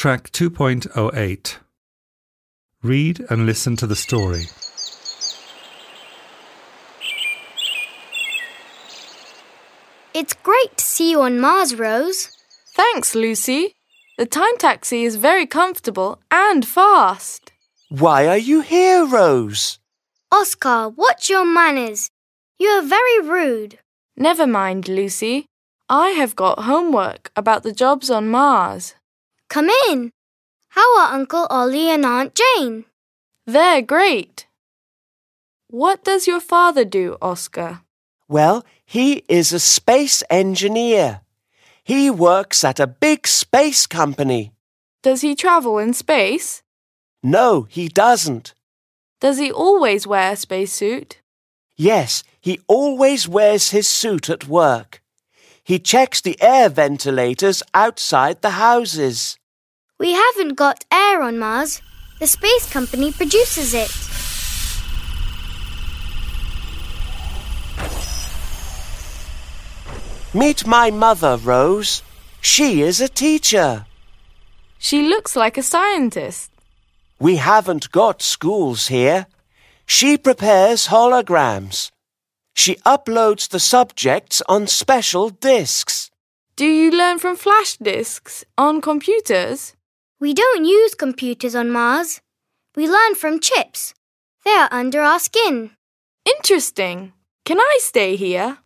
Track 2.08. Read and listen to the story. It's great to see you on Mars, Rose. Thanks, Lucy. The time taxi is very comfortable and fast. Why are you here, Rose? Oscar, watch your manners. You are very rude. Never mind, Lucy. I have got homework about the jobs on Mars. Come in. How are Uncle Ollie and Aunt Jane? They're great. What does your father do, Oscar? Well, he is a space engineer. He works at a big space company. Does he travel in space? No, he doesn't. Does he always wear a spacesuit? Yes, he always wears his suit at work. He checks the air ventilators outside the houses. We haven't got air on Mars. The space company produces it. Meet my mother, Rose. She is a teacher. She looks like a scientist. We haven't got schools here. She prepares holograms. She uploads the subjects on special discs. Do you learn from flash disks on computers? We don't use computers on Mars. We learn from chips. They are under our skin. Interesting. Can I stay here?